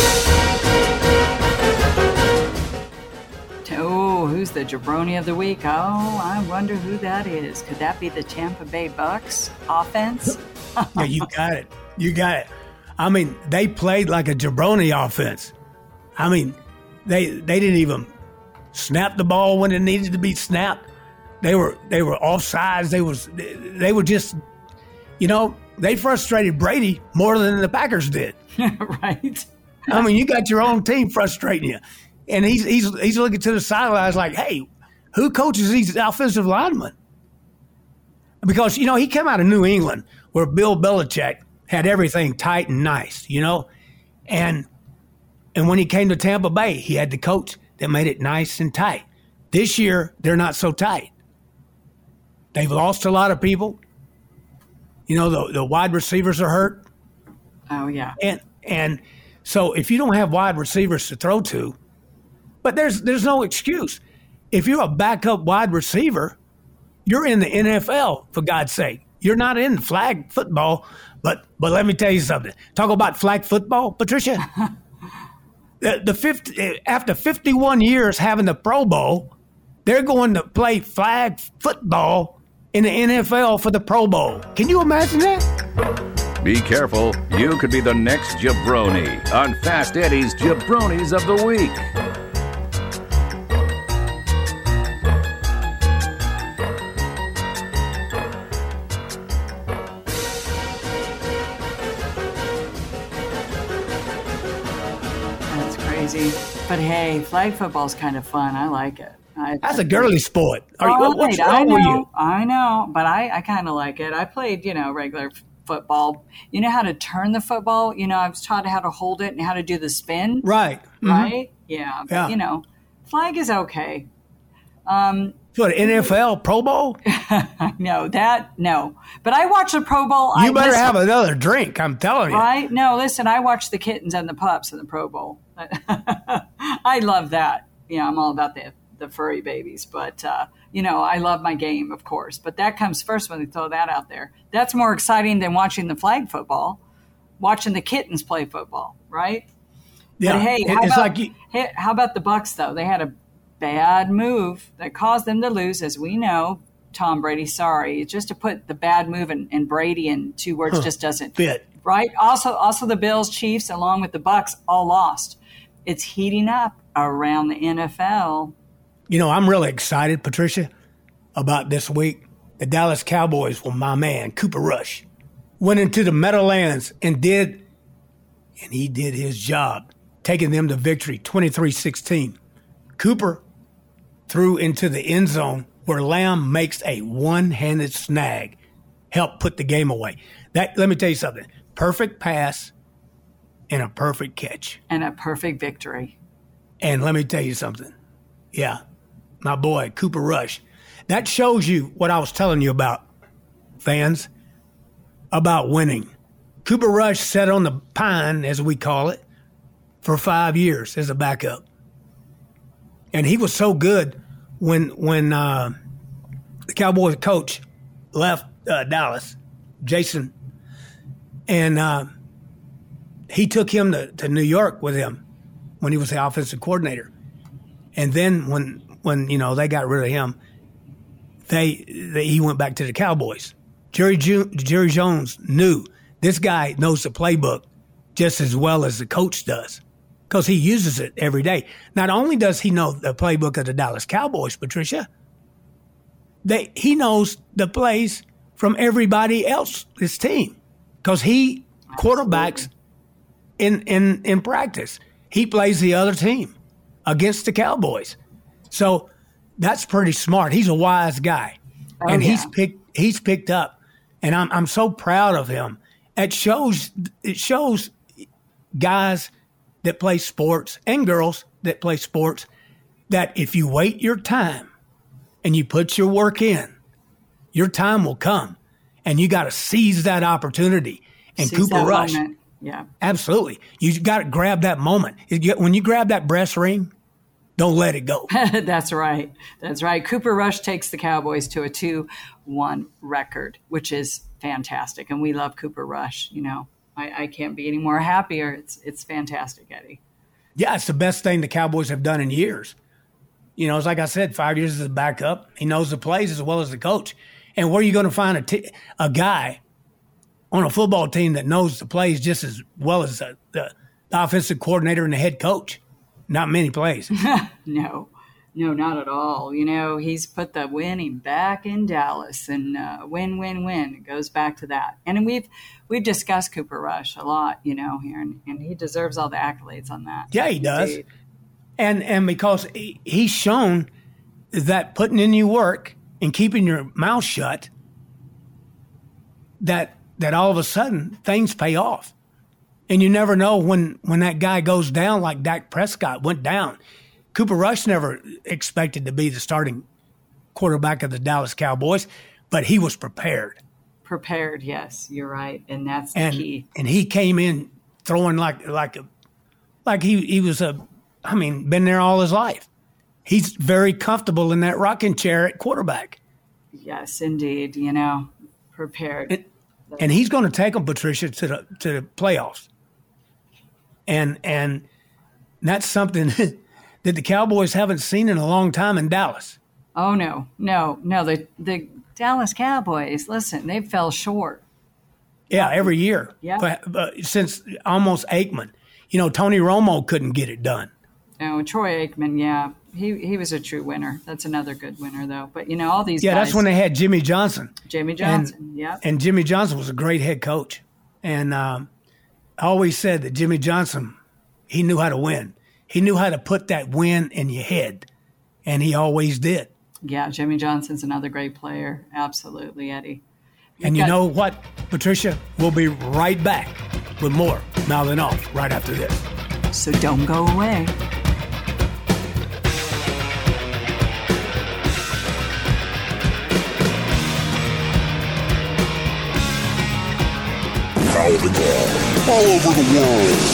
Oh, who's the jabroni of the week? Oh, I wonder who that is. Could that be the Tampa Bay Bucks offense? Yeah, you got it. You got it. I mean, they played like a jabroni offense. I mean, they they didn't even snap the ball when it needed to be snapped. They were they were offsides. They was they were just, you know, they frustrated Brady more than the Packers did. Right. I mean, you got your own team frustrating you. And he's he's he's looking to the sidelines like, hey, who coaches these offensive linemen? Because, you know, he came out of New England where Bill Belichick had everything tight and nice, you know. And and when he came to Tampa Bay, he had the coach that made it nice and tight. This year, they're not so tight. They've lost a lot of people. You know, the, the wide receivers are hurt. Oh, yeah. And and so if you don't have wide receivers to throw to, but there's there's no excuse. If you're a backup wide receiver, you're in the N F L, for God's sake. You're not in flag football, but but let me tell you something. Talk about flag football, Patricia. the the fifty, after fifty-one years having the Pro Bowl, they're going to play flag football in the N F L for the Pro Bowl. Can you imagine that? Be careful. You could be the next jabroni on Fast Eddie's Jabronis of the Week. But hey, flag football's kind of fun. I like it. I, That's a girly sport. Are you, oh, what's wait, wrong I know, with you? I know, but I, I kind of like it. I played, you know, regular f- football. You know how to turn the football? You know, I was taught how to hold it and how to do the spin. Right. Mm-hmm. Right? Yeah. But, yeah. you know, flag is okay. Um, what, N F L Pro Bowl? No, that, no. But I watch the Pro Bowl. You I better listen, have another drink, I'm telling you. Right? No, listen, I watch the kittens and the pups in the Pro Bowl. I love that. You know, I'm all about the, the furry babies. But, uh, you know, I love my game, of course. But that comes first when they throw that out there. That's more exciting than watching the flag football, watching the kittens play football, right? Yeah. But hey, how it's about, like you, hey, how about the Bucs, though? They had a bad move that caused them to lose, as we know. Tom Brady, sorry. Just to put the bad move in, in Brady in two words huh, just doesn't fit. Right? Also, also the Bills, Chiefs, along with the Bucs, all lost. It's heating up around the N F L. You know, I'm really excited, Patricia, about this week. The Dallas Cowboys, well, my man, Cooper Rush, went into the Meadowlands and did, and he did his job, taking them to victory, twenty-three sixteen. Cooper threw into the end zone where Lamb makes a one-handed snag. help put the game away. That let me tell you something. Perfect pass and a perfect catch. And a perfect victory. And let me tell you something. Yeah, my boy, Cooper Rush. That shows you what I was telling you about, fans, about winning. Cooper Rush sat on the pine, as we call it, for five years as a backup. And he was so good when when uh, the Cowboys coach left uh, Dallas, Jason, and uh, he took him to, to New York with him when he was the offensive coordinator. And then when, when you know, they got rid of him, they, they he went back to the Cowboys. Jerry, Ju- Jerry Jones knew this guy knows the playbook just as well as the coach does because he uses it every day. Not only does he know the playbook of the Dallas Cowboys, Patricia, they, he knows the plays from everybody else's team because he quarterbacks in, in, in practice. He plays the other team against the Cowboys. So that's pretty smart. He's a wise guy. Oh, and yeah. he's picked he's picked up. And I'm I'm so proud of him. It shows it shows guys that play sports and girls that play sports that if you wait your time and you put your work in, your time will come. And you got to seize that opportunity. And seize Cooper Rush, moment. Yeah, absolutely. You got to grab that moment. When you grab that breast ring, don't let it go. That's right. That's right. Cooper Rush takes the Cowboys to a two one record, which is fantastic. And we love Cooper Rush. You know, I, I can't be any more happier. It's it's fantastic, Eddie. Yeah, it's the best thing the Cowboys have done in years. You know, it's like I said, five years as a backup. He knows the plays as well as the coach. And where are you going to find a, t- a guy on a football team that knows the plays just as well as the, the, the offensive coordinator and the head coach? Not many plays. no, no, not at all. You know, he's put the winning back in Dallas, and uh, win, win, win. It goes back to that. And we've we've discussed Cooper Rush a lot, you know, here, and, and he deserves all the accolades on that. Yeah, he does. And and because he, he's shown that putting in your work and keeping your mouth shut, that that all of a sudden things pay off. And you never know when, when that guy goes down like Dak Prescott went down. Cooper Rush never expected to be the starting quarterback of the Dallas Cowboys, but he was prepared. Prepared, yes, you're right, and that's the and, key. And he came in throwing like like a like he, he was a, I mean, been there all his life. He's very comfortable in that rocking chair at quarterback. Yes, indeed, you know, prepared. And, and he's going to take them, Patricia, to the to the playoffs. And and that's something that the Cowboys haven't seen in a long time in Dallas. Oh, no, no, no. The the Dallas Cowboys, listen, they fell short. Yeah, every year. Yeah. But, but since almost Aikman. You know, Tony Romo couldn't get it done. Oh, Troy Aikman, yeah. He he was a true winner. That's another good winner, though. But, you know, all these yeah, guys. Yeah, that's when they had Jimmy Johnson. Jimmy Johnson, yeah. And Jimmy Johnson was a great head coach. And um, I always said that Jimmy Johnson, he knew how to win. He knew how to put that win in your head, and he always did. Yeah, Jimmy Johnson's another great player. Absolutely, Eddie. You've and you got- know what, Patricia? We'll be right back with more Mouthing Off right after this. So don't go away. Mouthing Off all over the world.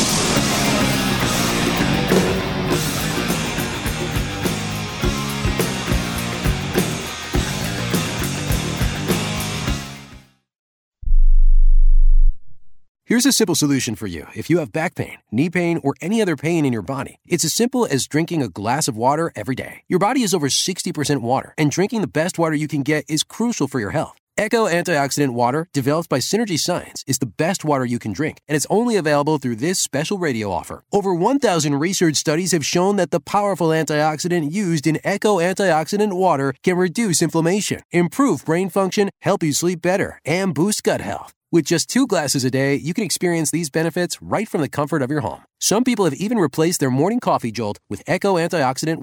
Here's a simple solution for you if you have back pain, knee pain, or any other pain in your body. It's as simple as drinking a glass of water every day. Your body is over sixty percent water, and drinking the best water you can get is crucial for your health. Echo Antioxidant Water, developed by Synergy Science, is the best water you can drink, and it's only available through this special radio offer. Over one thousand research studies have shown that the powerful antioxidant used in Echo Antioxidant Water can reduce inflammation, improve brain function, help you sleep better, and boost gut health. With just two glasses a day, you can experience these benefits right from the comfort of your home. Some people have even replaced their morning coffee jolt with Echo Antioxidant Water.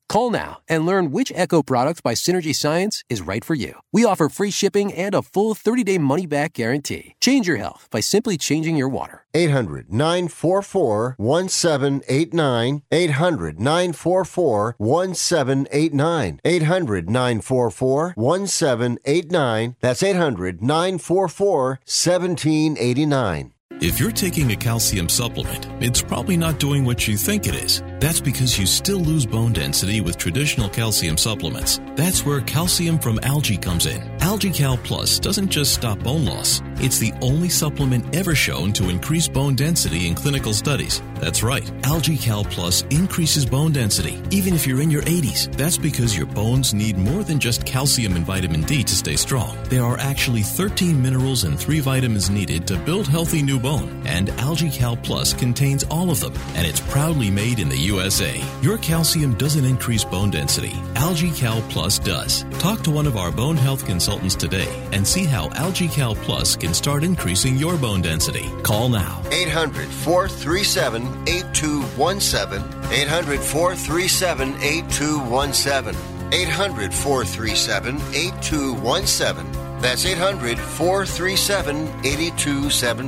Call now and learn which Echo product by Synergy Science is right for you. We offer free shipping and a full thirty-day money-back guarantee. Change your health by simply changing your water. eight hundred nine four four one seven eight nine. eight hundred nine four four one seven eight nine. eight hundred nine four four one seven eight nine. That's eight hundred nine four four one seven eight nine. If you're taking a calcium supplement, it's probably not doing what you think it is. That's because you still lose bone density with traditional calcium supplements. That's where calcium from algae comes in. AlgaeCal Plus doesn't just stop bone loss. It's the only supplement ever shown to increase bone density in clinical studies. That's right. AlgaeCal Plus increases bone density, even if you're in your eighties. That's because your bones need more than just calcium and vitamin D to stay strong. There are actually thirteen minerals and three vitamins needed to build healthy new bone, and AlgaeCal Plus contains all of them, and it's proudly made in the U S A. Your calcium doesn't increase bone density. AlgaeCal Plus does. Talk to one of our bone health consultants today and see how AlgaeCal Plus can start increasing your bone density. Call now. eight hundred four three seven eight two one seven. eight hundred four three seven eight two one seven. eight hundred four three seven eight two one seven. That's eight hundred four three seven eight two one seven.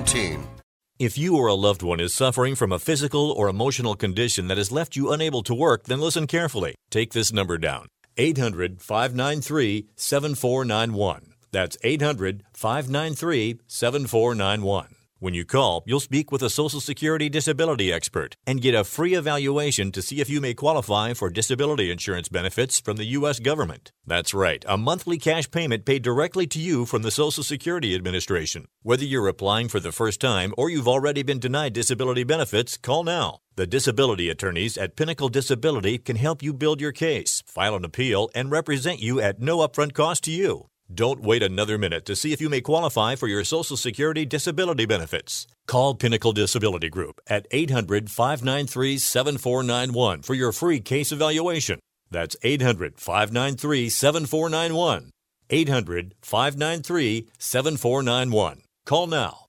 If you or a loved one is suffering from a physical or emotional condition that has left you unable to work, then listen carefully. Take this number down. eight hundred five nine three seven four nine one. That's eight hundred five nine three seven four nine one. When you call, you'll speak with a Social Security disability expert and get a free evaluation to see if you may qualify for disability insurance benefits from the U S government. That's right, a monthly cash payment paid directly to you from the Social Security Administration. Whether you're applying for the first time or you've already been denied disability benefits, call now. The disability attorneys at Pinnacle Disability can help you build your case, file an appeal, and represent you at no upfront cost to you. Don't wait another minute to see if you may qualify for your Social Security disability benefits. Call Pinnacle Disability Group at eight hundred five nine three seven four nine one for your free case evaluation. That's eight hundred five nine three seven four nine one. eight hundred five nine three seven four nine one. Call now.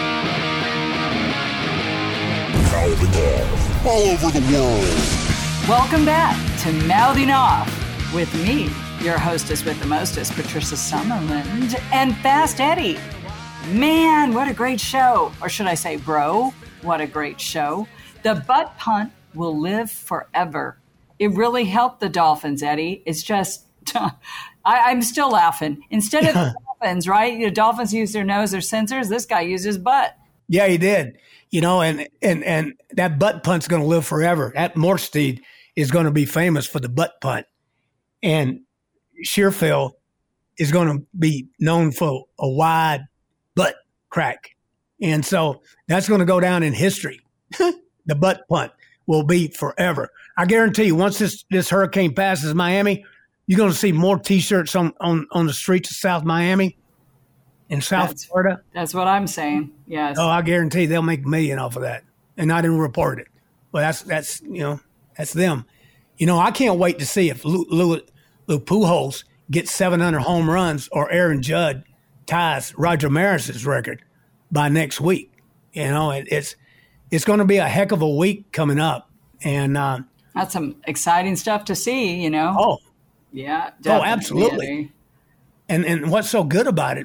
Mouthing off all over the world. Welcome back to Mouthing Off with me, your hostess with the mostest, Patricia Summerland, and Fast Eddie. Man, what a great show. Or should I say, bro, what a great show. The butt punt will live forever. It really helped the Dolphins, Eddie. It's just, I, I'm still laughing. Instead of the Dolphins, right? The Dolphins use their nose, their sensors. This guy uses butt. Yeah, he did. You know, and and and that butt punt's going to live forever. At Morstead is going to be famous for the butt punt. And Sherfield is going to be known for a wide butt crack. And so that's going to go down in history. The butt punt will be forever. I guarantee you, once this, this hurricane passes Miami, you're going to see more T-shirts on, on, on the streets of South Miami and South that's, Florida. That's what I'm saying, yes. Oh, I guarantee they'll make a million off of that. And I didn't report it. But that's, that's you know, that's them. You know, I can't wait to see if Lou, Lou, Lou Pujols gets seven hundred home runs or Aaron Judd ties Roger Maris's record by next week. You know, it, it's it's going to be a heck of a week coming up. And uh, that's some exciting stuff to see, you know. Oh. Yeah. Oh, absolutely. And and what's so good about it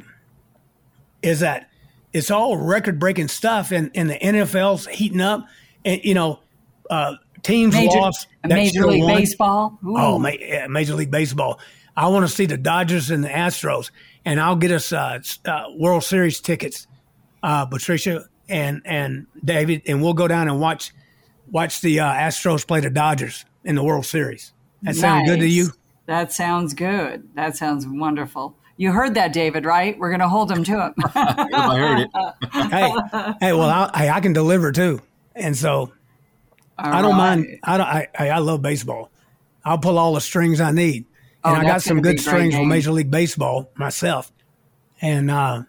is that it's all record-breaking stuff, and, and the N F L's heating up. And, you know, uh, teams Major, lost. Major League won. Baseball. Ooh. Oh, ma- yeah, Major League Baseball. I want to see the Dodgers and the Astros, and I'll get us uh, uh, World Series tickets, uh, Patricia and and David, and we'll go down and watch watch the uh, Astros play the Dodgers in the World Series. That nice. Sound good to you? That sounds good. That sounds wonderful. You heard that, David, right? We're going to hold him to it. I heard it. hey, hey, well, I, I can deliver too, and so all I don't right. mind. I don't. I, I love baseball. I'll pull all the strings I need, and oh, I got some good strings for Major League Baseball myself. And uh,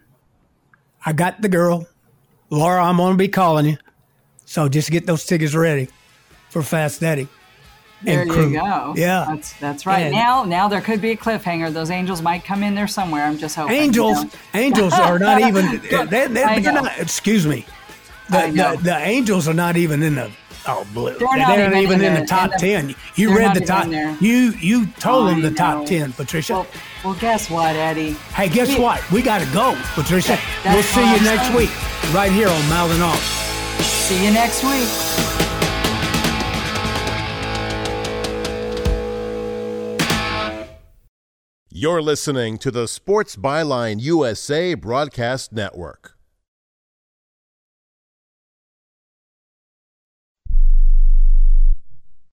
I got the girl, Laura. I'm going to be calling you, so just get those tickets ready for Fast Eddie. There you go. Yeah, that's that's right. And now, now there could be a cliffhanger. Those angels might come in there somewhere. I'm just hoping. Angels, you know? Angels are not even. They, they, they're not. Excuse me. The, the the angels are not even in the Oh, blue. They're They- not They're not even even in in the the- top in the- ten. You they're read not the even top. in there. You you told them I the top know. ten, Patricia. Well, well, guess what, Eddie? Hey, guess We- what? We got to go, Patricia. That's We'll see what you I'm next saying. week, right here on Mouthing Off. See you next week. You're listening to the Sports Byline U S A Broadcast Network.